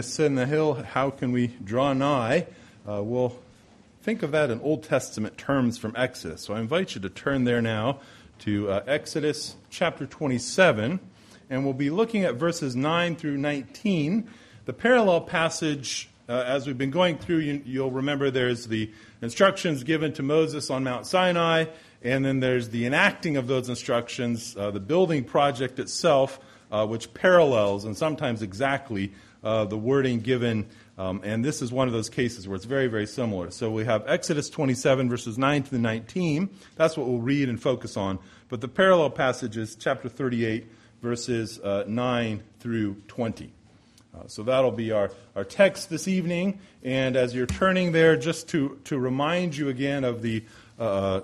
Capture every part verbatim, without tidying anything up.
Sit in the hill, how can we draw nigh? Uh, we'll think of that in Old Testament terms from Exodus. So I invite you to turn there now to uh, Exodus chapter twenty-seven, and we'll be looking at verses nine through nineteen. The parallel passage, uh, as we've been going through, you, you'll remember there's the instructions given to Moses on Mount Sinai, and then there's the enacting of those instructions, uh, the building project itself, uh, which parallels and sometimes exactly Uh, the wording given, um, and this is one of those cases where it's very, very similar. So we have Exodus twenty-seven, verses nine to nineteen. That's what we'll read and focus on. But the parallel passage is chapter thirty-eight, verses uh, nine through twenty. Uh, so that'll be our, our text this evening. And as you're turning there, just to, to remind you again of the uh,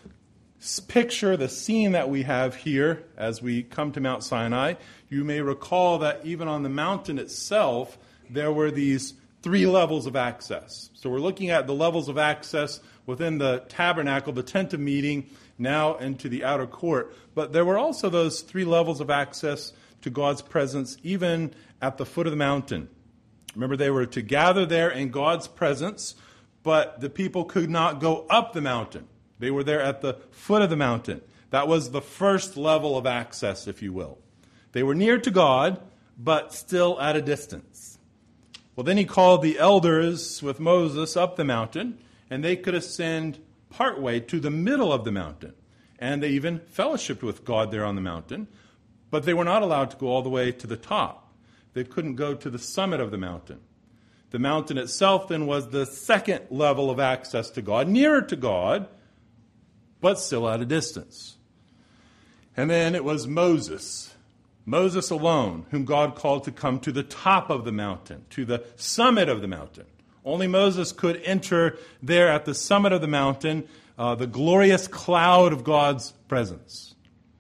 picture, the scene that we have here as we come to Mount Sinai. You may recall that even on the mountain itself, there were these three levels of access. So we're looking at the levels of access within the tabernacle, the tent of meeting, now into the outer court. But there were also those three levels of access to God's presence, even at the foot of the mountain. Remember, they were to gather there in God's presence, but the people could not go up the mountain. They were there at the foot of the mountain. That was the first level of access, if you will. They were near to God, but still at a distance. Well, then he called the elders with Moses up the mountain, and they could ascend partway to the middle of the mountain. And they even fellowshiped with God there on the mountain, but they were not allowed to go all the way to the top. They couldn't go to the summit of the mountain. The mountain itself then was the second level of access to God, nearer to God, but still at a distance. And then it was Moses, Moses alone, whom God called to come to the top of the mountain, to the summit of the mountain. Only Moses could enter there at the summit of the mountain, uh, the glorious cloud of God's presence.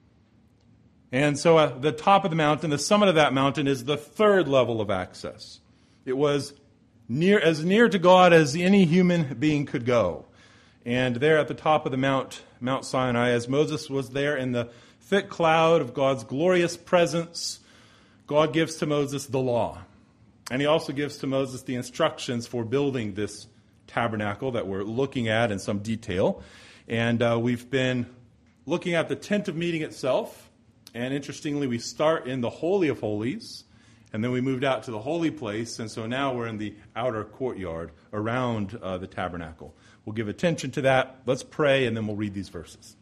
And so at the top of the mountain, the summit of that mountain, is the third level of access. It was near as near to God as any human being could go. And there at the top of the Mount, Mount Sinai, as Moses was there in the thick cloud of God's glorious presence, God gives to Moses the law. And he also gives to Moses the instructions for building this tabernacle that we're looking at in some detail. And uh, we've been looking at the tent of meeting itself. And interestingly, we start in the Holy of Holies, and then we moved out to the holy place. And so now we're in the outer courtyard around uh, the tabernacle. We'll give attention to that. Let's pray, and then we'll read these verses.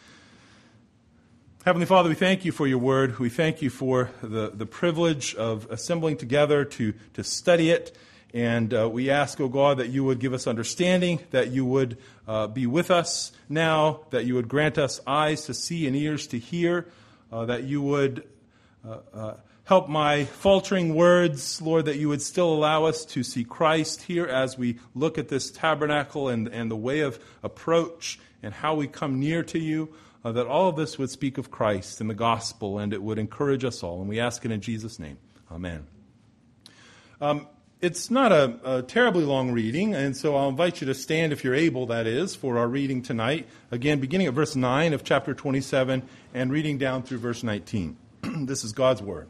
Heavenly Father, we thank you for your word. We thank you for the, the privilege of assembling together to, to study it. And uh, we ask, oh God, that you would give us understanding, that you would uh, be with us now, that you would grant us eyes to see and ears to hear, uh, that you would uh, uh, help my faltering words, Lord, that you would still allow us to see Christ here as we look at this tabernacle and, and the way of approach and how we come near to you. Uh, that all of this would speak of Christ and the gospel, and it would encourage us all. And we ask it in Jesus' name. Amen. Um, it's not a, a terribly long reading, and so I'll invite you to stand, if you're able, that is, for our reading tonight. Again, beginning at verse nine of chapter twenty-seven and reading down through verse nineteen. This is God's word.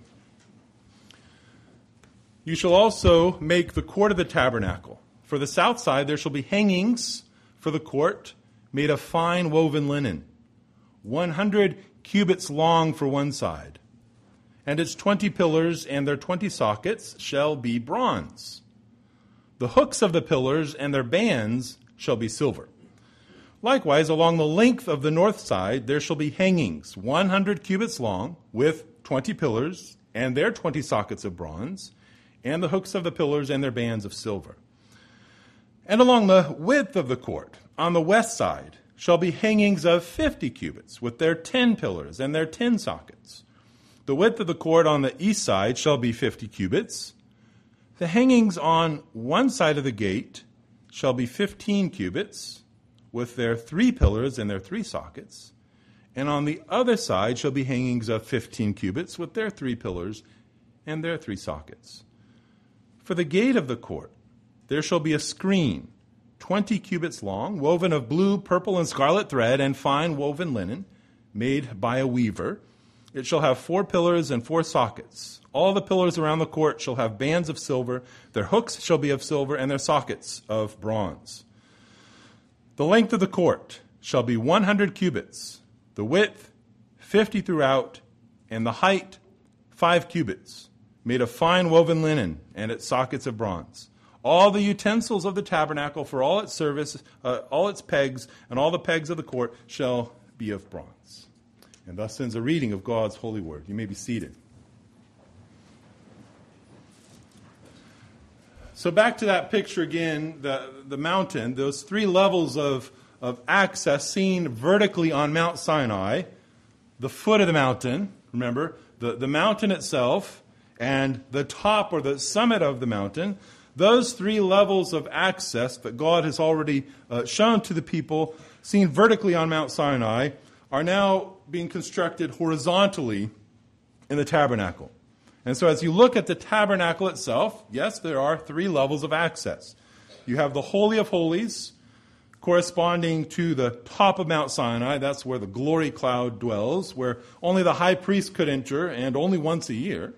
You shall also make the court of the tabernacle. For the south side there shall be hangings for the court made of fine woven linen, one hundred cubits long for one side, and its twenty pillars and their twenty sockets shall be bronze. The hooks of the pillars and their bands shall be silver. Likewise, along the length of the north side there shall be hangings, one hundred cubits long, with twenty pillars and their twenty sockets of bronze, and the hooks of the pillars and their bands of silver. And along the width of the court, on the west side, shall be hangings of fifty cubits, with their ten pillars and their ten sockets. The width of the court on the east side shall be fifty cubits. The hangings on one side of the gate shall be fifteen cubits, with their three pillars and their three sockets. And on the other side shall be hangings of fifteen cubits, with their three pillars and their three sockets. For the gate of the court there shall be a screen, twenty cubits long, woven of blue, purple, and scarlet thread, and fine woven linen, made by a weaver. It shall have four pillars and four sockets. All the pillars around the court shall have bands of silver. Their hooks shall be of silver, and their sockets of bronze. The length of the court shall be one hundred cubits, the width fifty throughout, and the height five cubits, made of fine woven linen, and its sockets of bronze. All the utensils of the tabernacle for all its service, uh, all its pegs, and all the pegs of the court shall be of bronze. And thus ends a reading of God's holy word. You may be seated. So back to that picture again, the, the mountain, those three levels of, of access seen vertically on Mount Sinai, the foot of the mountain, remember, the, the mountain itself, and the top or the summit of the mountain. Those three levels of access that God has already uh, shown to the people, seen vertically on Mount Sinai, are now being constructed horizontally in the tabernacle. And so as you look at the tabernacle itself, yes, there are three levels of access. You have the Holy of Holies, corresponding to the top of Mount Sinai. That's where the glory cloud dwells, where only the high priest could enter, and only once a year.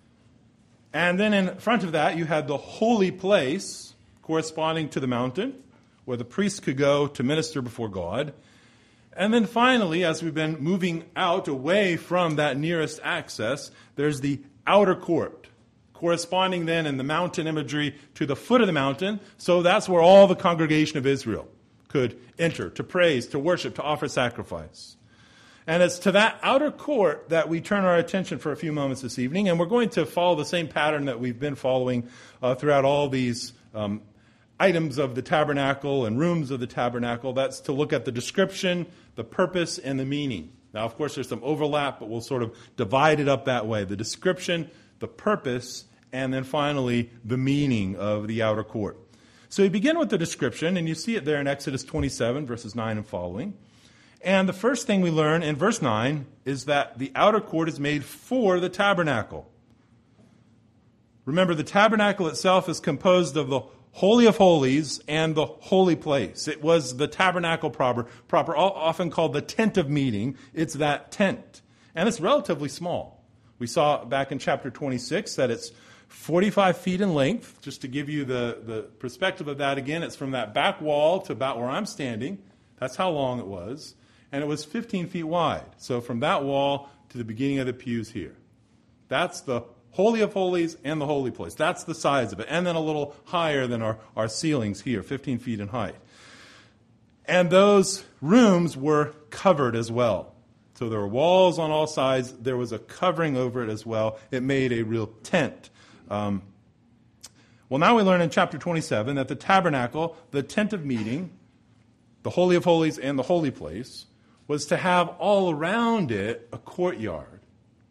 And then in front of that, you had the holy place, corresponding to the mountain, where the priest could go to minister before God. And then finally, as we've been moving out away from that nearest access, there's the outer court, corresponding then in the mountain imagery to the foot of the mountain. So that's where all the congregation of Israel could enter to praise, to worship, to offer sacrifice. And it's to that outer court that we turn our attention for a few moments this evening. And we're going to follow the same pattern that we've been following uh, throughout all these um, items of the tabernacle and rooms of the tabernacle. That's to look at the description, the purpose, and the meaning. Now, of course, there's some overlap, but we'll sort of divide it up that way. The description, the purpose, and then finally the meaning of the outer court. So we begin with the description, and you see it there in Exodus twenty-seven, verses nine and following. And the first thing we learn in verse nine is that the outer court is made for the tabernacle. Remember, the tabernacle itself is composed of the Holy of Holies and the holy place. It was the tabernacle proper, proper, often called the tent of meeting. It's that tent. And it's relatively small. We saw back in chapter twenty-six that it's forty-five feet in length. Just to give you the, the perspective of that again, it's from that back wall to about where I'm standing. That's how long it was. And it was fifteen feet wide. So from that wall to the beginning of the pews here. That's the Holy of Holies and the holy place. That's the size of it. And then a little higher than our, our ceilings here, fifteen feet in height. And those rooms were covered as well. So there were walls on all sides. There was a covering over it as well. It made a real tent. Um, well, now we learn in chapter twenty-seven that the tabernacle, the tent of meeting, the Holy of Holies and the holy place, was to have all around it a courtyard.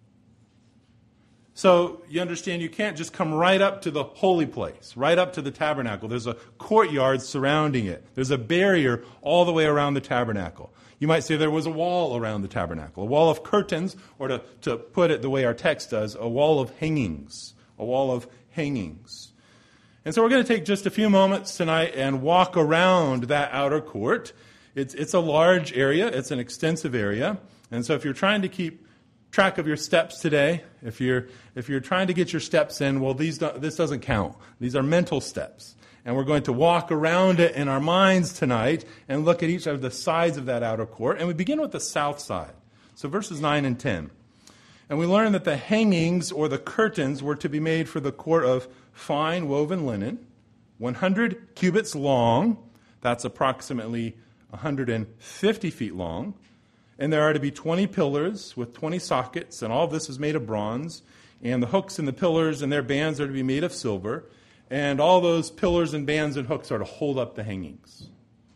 So you understand you can't just come right up to the holy place, right up to the tabernacle. There's a courtyard surrounding it. There's a barrier all the way around the tabernacle. You might say there was a wall around the tabernacle, a wall of curtains, or to, to put it the way our text does, a wall of hangings, a wall of hangings. And so we're going to take just a few moments tonight and walk around that outer court. It's, it's a large area. It's an extensive area. And so if you're trying to keep track of your steps today, if you're if you're trying to get your steps in, well, these do, this doesn't count. These are mental steps. And we're going to walk around it in our minds tonight and look at each of the sides of that outer court. And we begin with the south side. So verses nine and ten. And we learn that the hangings or the curtains were to be made for the court of fine woven linen, one hundred cubits long. That's approximately one hundred fifty feet long. And there are to be twenty pillars with twenty sockets, and all of this is made of bronze. And the hooks and the pillars and their bands are to be made of silver. And all those pillars and bands and hooks are to hold up the hangings.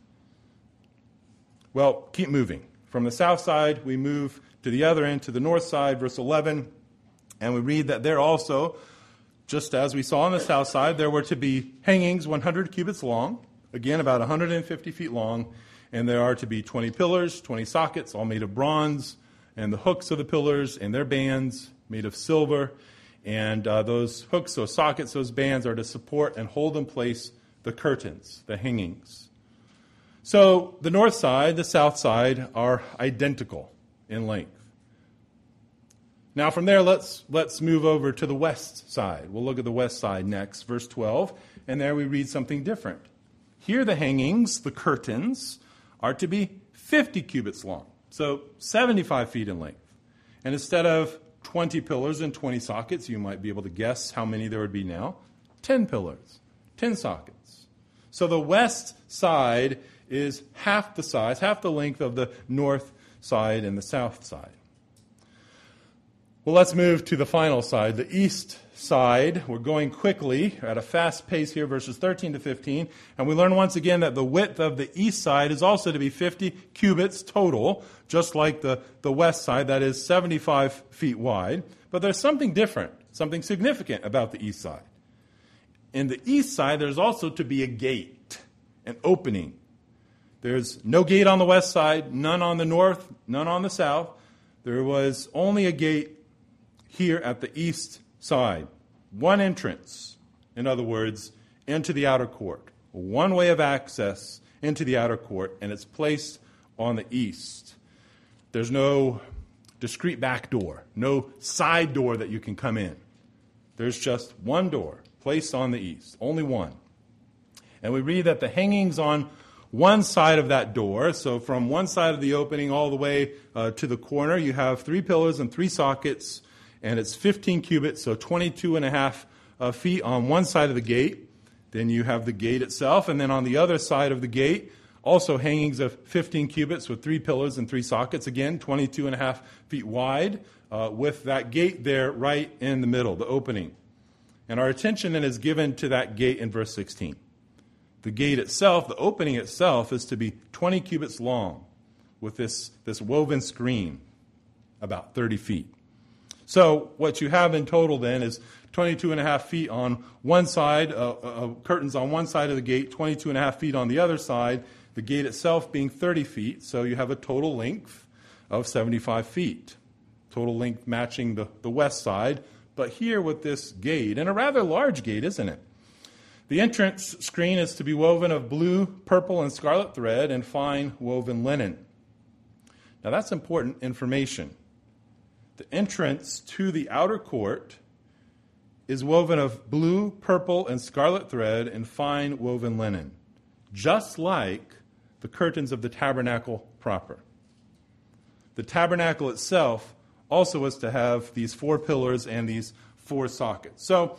Well, keep moving. From the south side, we move to the other end, to the north side, verse eleven. And we read that there also, just as we saw on the south side, there were to be hangings one hundred cubits long. Again, about one hundred fifty feet long. And there are to be twenty pillars, twenty sockets, all made of bronze, and the hooks of the pillars and their bands made of silver. And uh, those hooks, those sockets, those bands are to support and hold in place the curtains, the hangings. So the north side, the south side are identical in length. Now from there, let's let's move over to the west side. We'll look at the west side next, verse twelve, and there we read something different. Here the hangings, the curtains, are to be fifty cubits long, so seventy-five feet in length. And instead of twenty pillars and twenty sockets, you might be able to guess how many there would be now. ten pillars, ten sockets. So the west side is half the size, half the length of the north side and the south side. Well, let's move to the final side, the east side. We're going quickly at a fast pace here, verses thirteen to fifteen. And we learn once again that the width of the east side is also to be fifty cubits total, just like the, the west side, that is seventy-five feet wide. But there's something different, something significant about the east side. In the east side, there's also to be a gate, an opening. There's no gate on the west side, none on the north, none on the south. There was only a gate here at the east side. One entrance, in other words, into the outer court. One way of access into the outer court, and it's placed on the east. There's no discrete back door, no side door that you can come in. There's just one door placed on the east, only one. And we read that the hangings on one side of that door, so from one side of the opening all the way uh, to the corner, you have three pillars and three sockets, and it's fifteen cubits, so twenty-two and a half uh, feet on one side of the gate. Then you have the gate itself, and then on the other side of the gate, also hangings of fifteen cubits with three pillars and three sockets, again, twenty-two and a half feet wide, uh, with that gate there right in the middle, the opening. And our attention then is given to that gate in verse sixteen. The gate itself, the opening itself, is to be twenty cubits long with this, this woven screen, about thirty feet. So what you have in total then is twenty-two and a half feet on one side, uh, uh, curtains on one side of the gate, twenty-two and a half feet on the other side, the gate itself being thirty feet, so you have a total length of seventy-five feet. Total length matching the, the west side, but here with this gate, and a rather large gate, isn't it? The entrance screen is to be woven of blue, purple, and scarlet thread and fine woven linen. Now that's important information. The entrance to the outer court is woven of blue, purple, and scarlet thread and fine woven linen, just like the curtains of the tabernacle proper. The tabernacle itself also was to have these four pillars and these four sockets. So,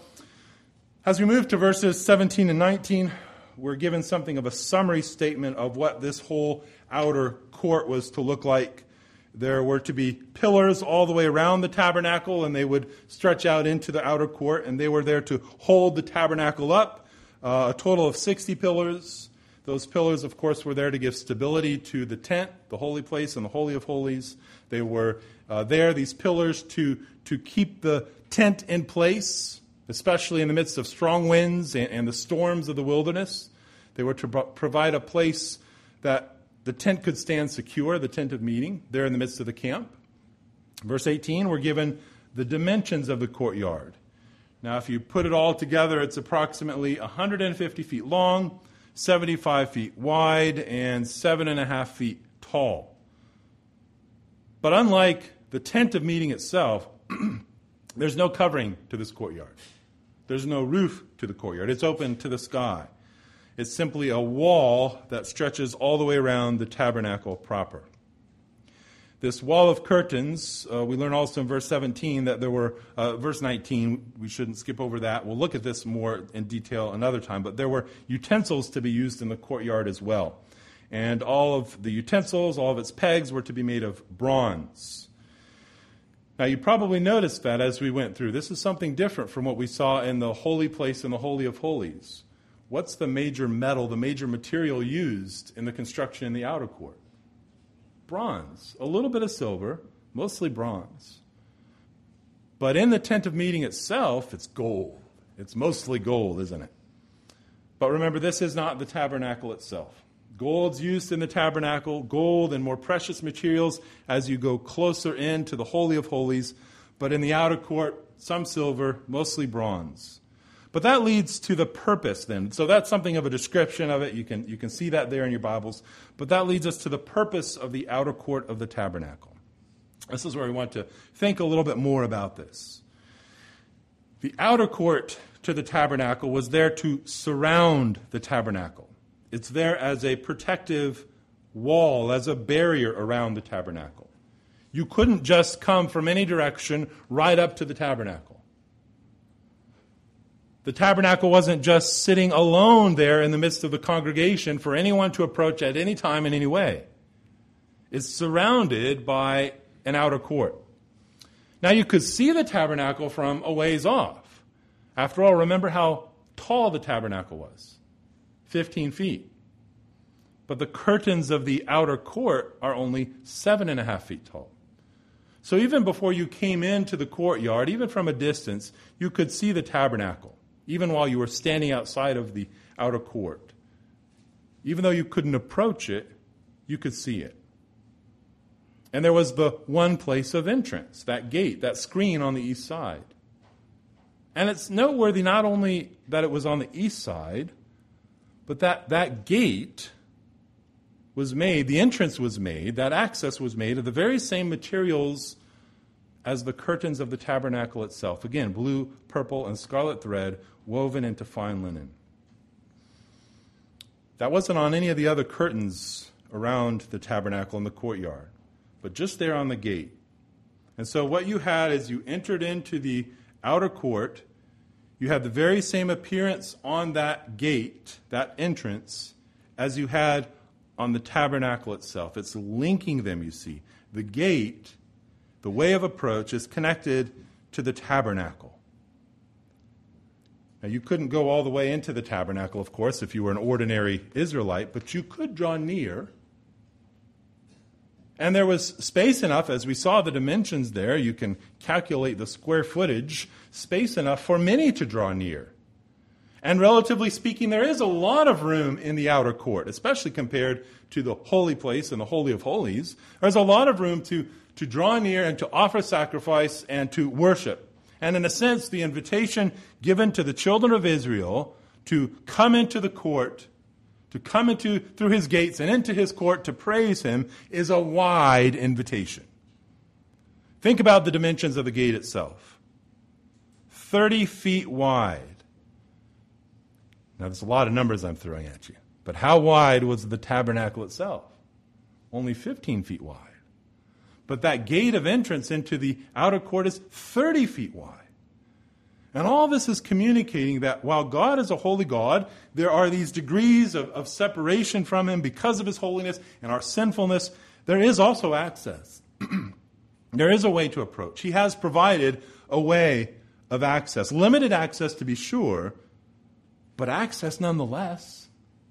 as we move to verses seventeen and nineteen, we're given something of a summary statement of what this whole outer court was to look like. There were to be pillars all the way around the tabernacle, and they would stretch out into the outer court, and they were there to hold the tabernacle up. Uh, a total of sixty pillars. Those pillars, of course, were there to give stability to the tent, the holy place, and the Holy of Holies. They were uh, there, these pillars, to, to keep the tent in place, especially in the midst of strong winds and, and the storms of the wilderness. They were to pro- provide a place that the tent could stand secure, the tent of meeting, there in the midst of the camp. Verse eighteen, we're given the dimensions of the courtyard. Now, if you put it all together, it's approximately one hundred fifty feet long, seventy-five feet wide, and seven and a half feet tall. But unlike the tent of meeting itself, there's no covering to this courtyard. There's no roof to the courtyard. It's open to the sky. It's simply a wall that stretches all the way around the tabernacle proper. This wall of curtains, uh, we learn also in verse seventeen that there were, uh, verse nineteen, we shouldn't skip over that. We'll look at this more in detail another time, but there were utensils to be used in the courtyard as well. And all of the utensils, all of its pegs were to be made of bronze. Now, you probably noticed that as we went through. This is something different from what we saw in the holy place in the Holy of Holies. What's the major metal, the major material used in the construction in the outer court? Bronze. A little bit of silver, mostly bronze. But in the tent of meeting itself, it's gold. It's mostly gold, isn't it? But remember, this is not the tabernacle itself. Gold's used in the tabernacle, gold and more precious materials as you go closer into the Holy of Holies. But in the outer court, some silver, mostly bronze. But that leads to the purpose then. So that's something of a description of it. You can, you can see that there in your Bibles. But that leads us to the purpose of the outer court of the tabernacle. This is where we want to think a little bit more about this. The outer court to the tabernacle was there to surround the tabernacle. It's there as a protective wall, as a barrier around the tabernacle. You couldn't just come from any direction right up to the tabernacle. The tabernacle wasn't just sitting alone there in the midst of the congregation for anyone to approach at any time in any way. It's surrounded by an outer court. Now you could see the tabernacle from a ways off. After all, remember how tall the tabernacle was. fifteen feet. But the curtains of the outer court are only seven and a half feet tall. So even before you came into the courtyard, even from a distance, you could see the tabernacle, even while you were standing outside of the outer court. Even though you couldn't approach it, you could see it. And there was the one place of entrance, that gate, that screen on the east side. And it's noteworthy not only that it was on the east side, but that that gate was made, the entrance was made, that access was made of the very same materials as the curtains of the tabernacle itself. Again, blue, purple, and scarlet thread woven into fine linen. That wasn't on any of the other curtains around the tabernacle in the courtyard, but just there on the gate. And so what you had as you entered into the outer court, you had the very same appearance on that gate, that entrance, as you had on the tabernacle itself. It's linking them, you see. The gate, the way of approach, is connected to the tabernacle. Now, you couldn't go all the way into the tabernacle, of course, if you were an ordinary Israelite, but you could draw near. And there was space enough, as we saw the dimensions there, you can calculate the square footage, space enough for many to draw near. And relatively speaking, there is a lot of room in the outer court, especially compared to the holy place and the Holy of Holies. There's a lot of room to, to draw near and to offer sacrifice and to worship. And in a sense, the invitation given to the children of Israel to come into the court, to come into through his gates and into his court to praise him, is a wide invitation. Think about the dimensions of the gate itself. thirty feet wide. Now, there's a lot of numbers I'm throwing at you. But how wide was the tabernacle itself? Only fifteen feet wide. But that gate of entrance into the outer court is thirty feet wide. And all this is communicating that while God is a holy God, there are these degrees of, of separation from him because of his holiness and our sinfulness. There is also access. There is a way to approach. He has provided a way of access. Limited access, to be sure, but access nonetheless.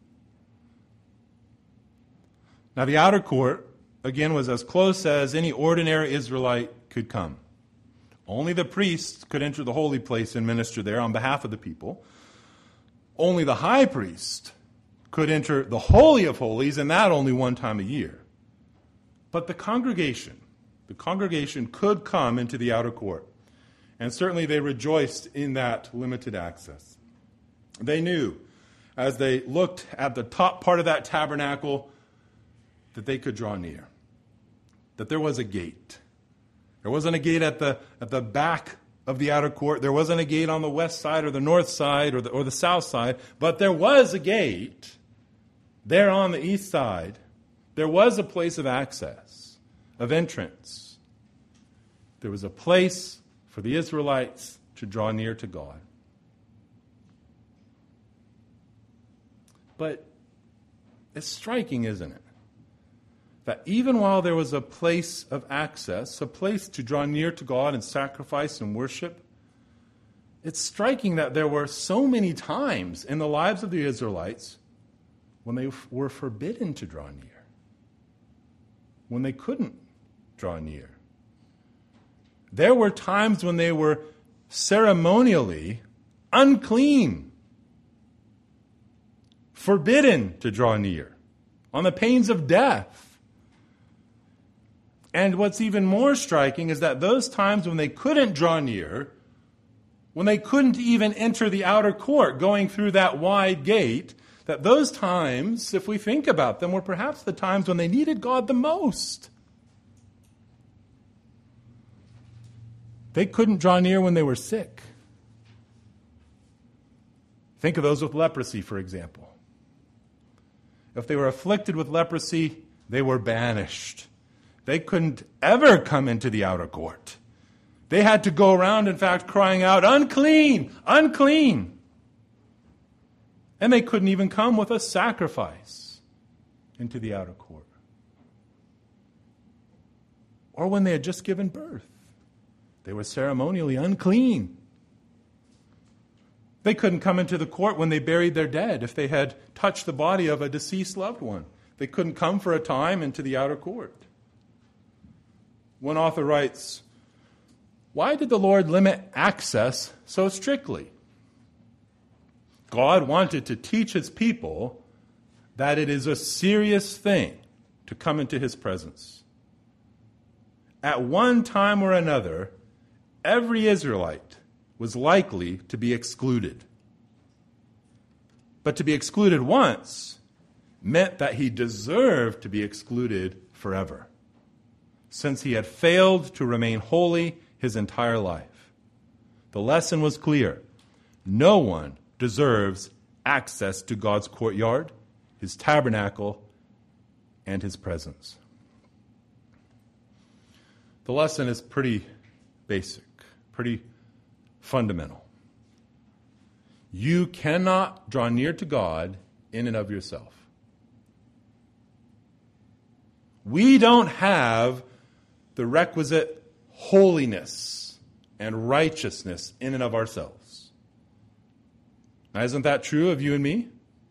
Now, the outer court, again, was as close as any ordinary Israelite could come. Only the priests could enter the holy place and minister there on behalf of the people. Only the high priest could enter the Holy of Holies, and that only one time a year. But the congregation, the congregation could come into the outer court. And certainly they rejoiced in that limited access. They knew, as they looked at the top part of that tabernacle, that they could draw near. That there was a gate. There wasn't a gate at the at the back of the outer court. There wasn't a gate on the west side or the north side or the, or the south side. But there was a gate there on the east side. There was a place of access, of entrance. There was a place for the Israelites to draw near to God. But it's striking, isn't it? That even while there was a place of access, a place to draw near to God and sacrifice and worship, it's striking that there were so many times in the lives of the Israelites when they were forbidden to draw near, when they couldn't draw near. There were times when they were ceremonially unclean, forbidden to draw near, on the pains of death. And what's even more striking is that those times when they couldn't draw near, when they couldn't even enter the outer court going through that wide gate, that those times, if we think about them, were perhaps the times when they needed God the most. They couldn't draw near when they were sick. Think of those with leprosy, for example. If they were afflicted with leprosy, they were banished. They couldn't ever come into the outer court. They had to go around, in fact, crying out, "Unclean! Unclean!" And they couldn't even come with a sacrifice into the outer court. Or when they had just given birth, they were ceremonially unclean. They couldn't come into the court when they buried their dead if they had touched the body of a deceased loved one. They couldn't come for a time into the outer court. One author writes, "Why did the Lord limit access so strictly? God wanted to teach his people that it is a serious thing to come into his presence. At one time or another, every Israelite was likely to be excluded. But to be excluded once meant that he deserved to be excluded forever, since he had failed to remain holy his entire life. The lesson was clear. No one deserves access to God's courtyard, his tabernacle, and his presence." The lesson is pretty basic, pretty fundamental. You cannot draw near to God in and of yourself. We don't have the requisite holiness and righteousness in and of ourselves. Now, isn't that true of you and me?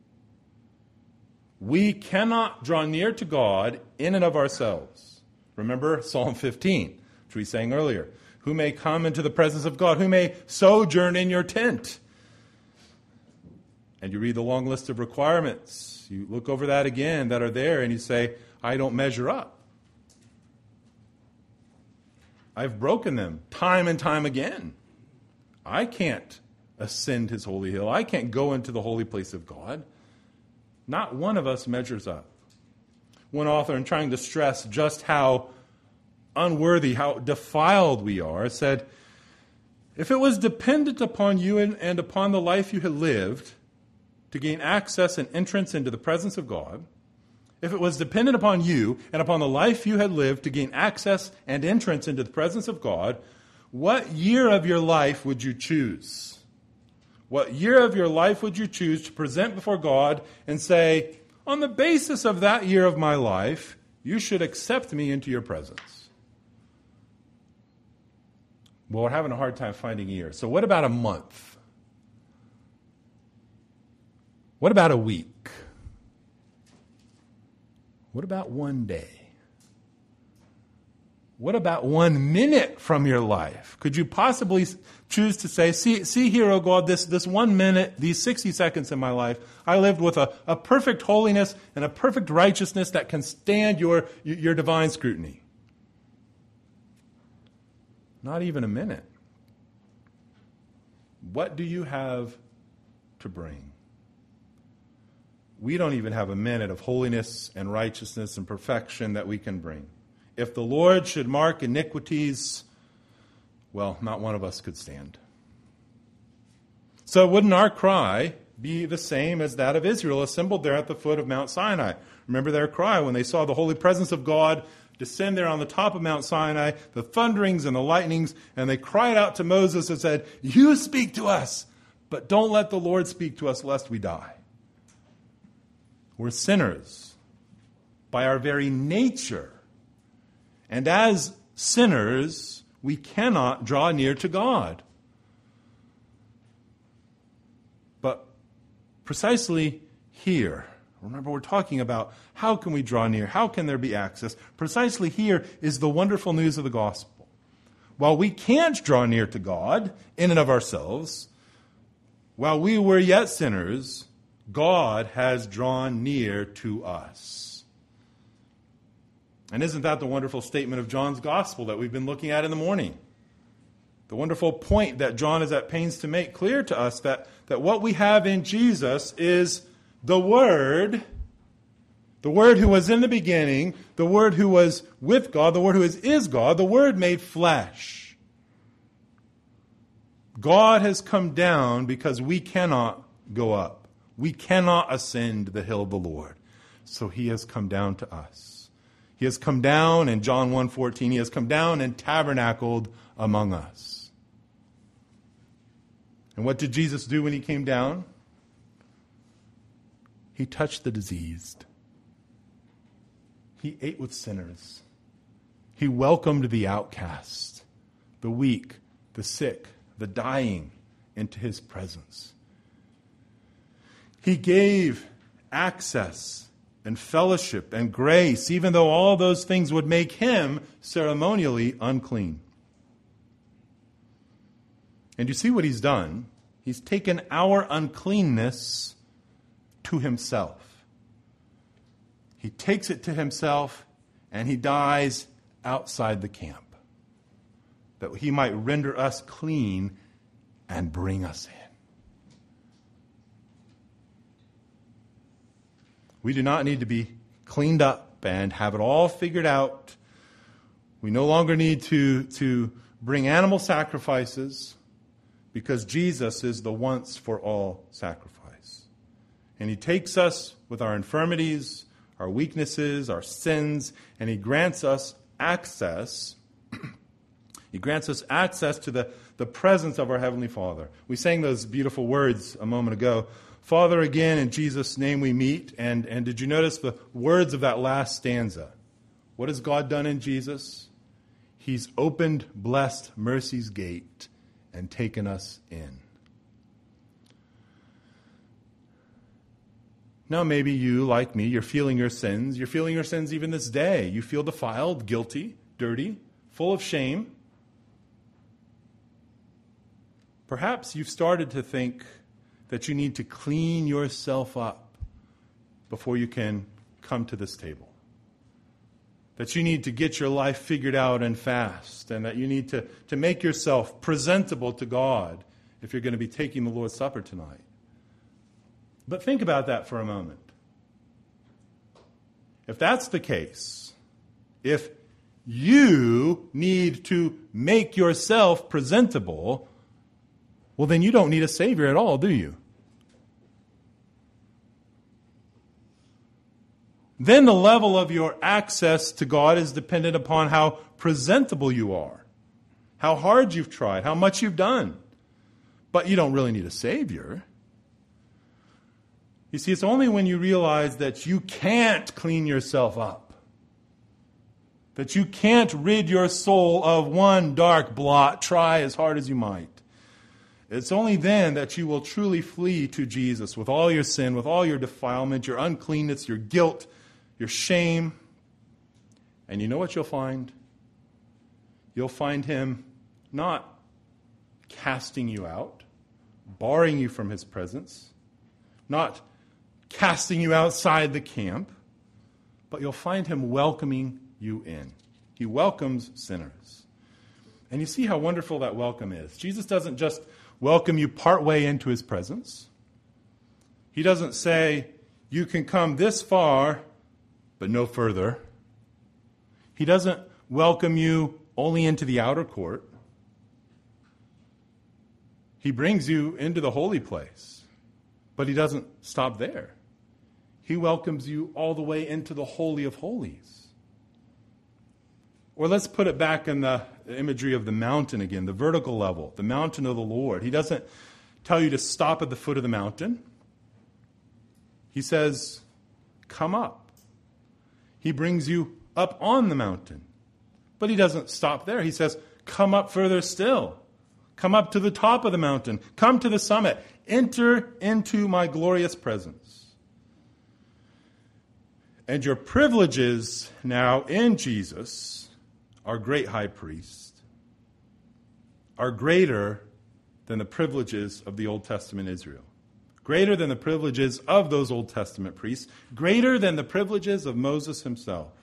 We cannot draw near to God in and of ourselves. Remember Psalm fifteen, which we sang earlier. Who may come into the presence of God? Who may sojourn in your tent? And you read the long list of requirements. You look over that again that are there and you say, I don't measure up. I've broken them time and time again. I can't ascend his holy hill. I can't go into the holy place of God. Not one of us measures up. One author, in trying to stress just how unworthy, how defiled we are, said, if it was dependent upon you and, and upon the life you had lived to gain access and entrance into the presence of God, if it was dependent upon you and upon the life you had lived to gain access and entrance into the presence of God, what year of your life would you choose? What year of your life would you choose to present before God and say, on the basis of that year of my life, you should accept me into your presence? Well, we're having a hard time finding a year. So what about a month? What about a week? What about one day? What about one minute from your life? Could you possibly choose to say, see, see here, O God, this, this one minute, these sixty seconds in my life, I lived with a, a perfect holiness and a perfect righteousness that can stand your, your divine scrutiny. Not even a minute. What do you have to bring? We don't even have a minute of holiness and righteousness and perfection that we can bring. If the Lord should mark iniquities, well, not one of us could stand. So wouldn't our cry be the same as that of Israel assembled there at the foot of Mount Sinai? Remember their cry when they saw the holy presence of God descend there on the top of Mount Sinai, the thunderings and the lightnings, and they cried out to Moses and said, you speak to us, but don't let the Lord speak to us lest we die. We're sinners by our very nature. And as sinners, we cannot draw near to God. But precisely here, remember we're talking about how can we draw near, how can there be access? Precisely here is the wonderful news of the gospel. While we can't draw near to God in and of ourselves, while we were yet sinners, God has drawn near to us. And isn't that the wonderful statement of John's gospel that we've been looking at in the morning? The wonderful point that John is at pains to make clear to us that, that what we have in Jesus is the Word, the Word who was in the beginning, the Word who was with God, the Word who is, is God, the Word made flesh. God has come down because we cannot go up. We cannot ascend the hill of the Lord. So he has come down to us. He has come down in John one fourteen. He has come down and tabernacled among us. And what did Jesus do when he came down? He touched the diseased. He ate with sinners. He welcomed the outcast, the weak, the sick, the dying into his presence. He gave access and fellowship and grace, even though all those things would make him ceremonially unclean. And you see what he's done? He's taken our uncleanness to himself. He takes it to himself and he dies outside the camp, that he might render us clean and bring us in. We do not need to be cleaned up and have it all figured out. We no longer need to, to bring animal sacrifices because Jesus is the once for all sacrifice. And he takes us with our infirmities, our weaknesses, our sins, and he grants us access. He grants us access to the, the presence of our Heavenly Father. We sang those beautiful words a moment ago. Father, again, in Jesus' name we meet. And, and did you notice the words of that last stanza? What has God done in Jesus? He's opened blessed mercy's gate and taken us in. Now maybe you, like me, you're feeling your sins. You're feeling your sins even this day. You feel defiled, guilty, dirty, full of shame. Perhaps you've started to think that you need to clean yourself up before you can come to this table. That you need to get your life figured out and fast, and that you need to, to make yourself presentable to God if you're going to be taking the Lord's Supper tonight. But think about that for a moment. If that's the case, if you need to make yourself presentable, well, then you don't need a Savior at all, do you? Then the level of your access to God is dependent upon how presentable you are, how hard you've tried, how much you've done. But you don't really need a Savior. You see, it's only when you realize that you can't clean yourself up, that you can't rid your soul of one dark blot, try as hard as you might. It's only then that you will truly flee to Jesus with all your sin, with all your defilement, your uncleanness, your guilt, your shame. And you know what you'll find? You'll find him not casting you out, barring you from his presence, not casting you outside the camp, but you'll find him welcoming you in. He welcomes sinners. And you see how wonderful that welcome is. Jesus doesn't just welcome you partway into his presence. He doesn't say, you can come this far, but no further. He doesn't welcome you only into the outer court. He brings you into the holy place, but he doesn't stop there. He welcomes you all the way into the Holy of Holies. Or let's put it back in the imagery of the mountain again, the vertical level, the mountain of the Lord. He doesn't tell you to stop at the foot of the mountain. He says, come up. He brings you up on the mountain. But he doesn't stop there. He says, come up further still. Come up to the top of the mountain. Come to the summit. Enter into my glorious presence. And your privileges now in Jesus, our great high priest, are greater than the privileges of the Old Testament Israel. Greater than the privileges of those Old Testament priests. Greater than the privileges of Moses himself.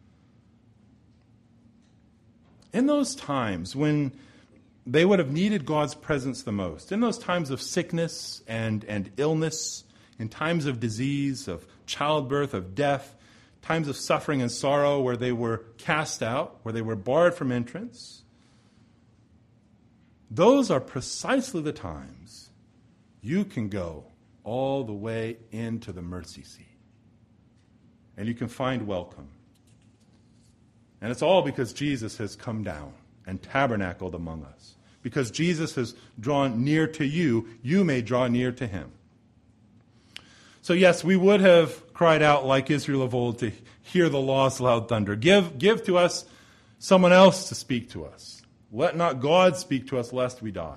In those times when they would have needed God's presence the most, in those times of sickness and, and illness, in times of disease, of childbirth, of death, times of suffering and sorrow where they were cast out, where they were barred from entrance, those are precisely the times you can go all the way into the mercy seat. And you can find welcome. And it's all because Jesus has come down and tabernacled among us. Because Jesus has drawn near to you, you may draw near to him. So yes, we would have cried out like Israel of old to hear the law's loud thunder. Give, give to us someone else to speak to us. Let not God speak to us lest we die.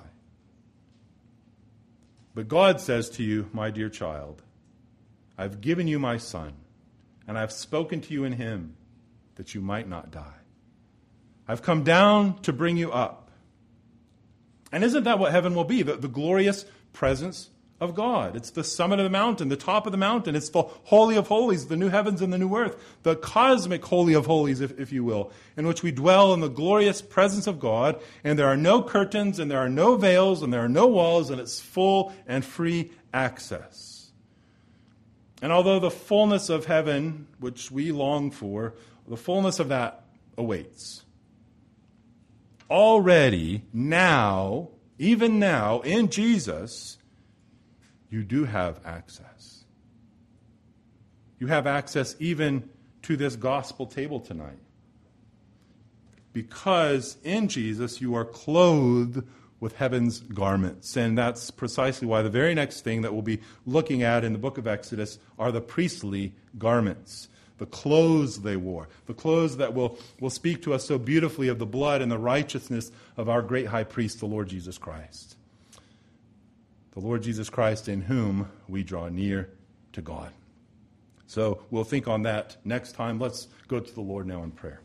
But God says to you, my dear child, I've given you my son, and I've spoken to you in him that you might not die. I've come down to bring you up. And isn't that what heaven will be? The, the glorious presence of God. It's the summit of the mountain, the top of the mountain. It's the holy of holies, the new heavens and the new earth, the cosmic holy of holies, if, if you will, in which we dwell in the glorious presence of God, and there are no curtains, and there are no veils, and there are no walls, and it's full and free access. And although the fullness of heaven, which we long for, the fullness of that awaits. Already, now, even now, in Jesus, you do have access. You have access even to this gospel table tonight. Because in Jesus you are clothed with heaven's garments. And that's precisely why the very next thing that we'll be looking at in the book of Exodus are the priestly garments. The clothes they wore. The clothes that will, will speak to us so beautifully of the blood and the righteousness of our great high priest, the Lord Jesus Christ. The Lord Jesus Christ, in whom we draw near to God. So we'll think on that next time. Let's go to the Lord now in prayer.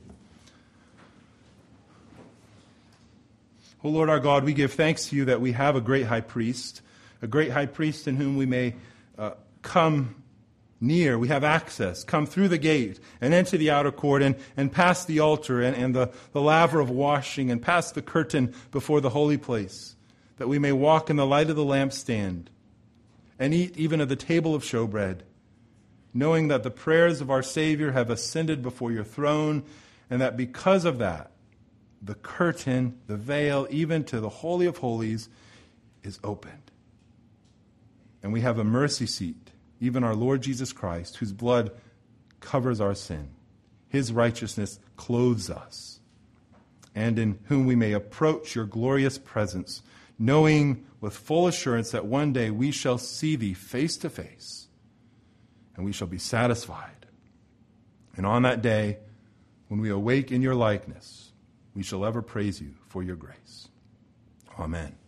Oh Lord our God, we give thanks to you that we have a great high priest, a great high priest in whom we may uh, come near. We have access, come through the gate and into the outer court and, and past the altar and, and the, the laver of washing and past the curtain before the holy place, that we may walk in the light of the lampstand and eat even of the table of showbread, knowing that the prayers of our Savior have ascended before your throne, and that because of that, the curtain, the veil, even to the Holy of Holies, is opened. And we have a mercy seat, even our Lord Jesus Christ, whose blood covers our sin. His righteousness clothes us, and in whom we may approach your glorious presence, knowing with full assurance that one day we shall see thee face to face, and we shall be satisfied. And on that day, when we awake in your likeness, we shall ever praise you for your grace. Amen.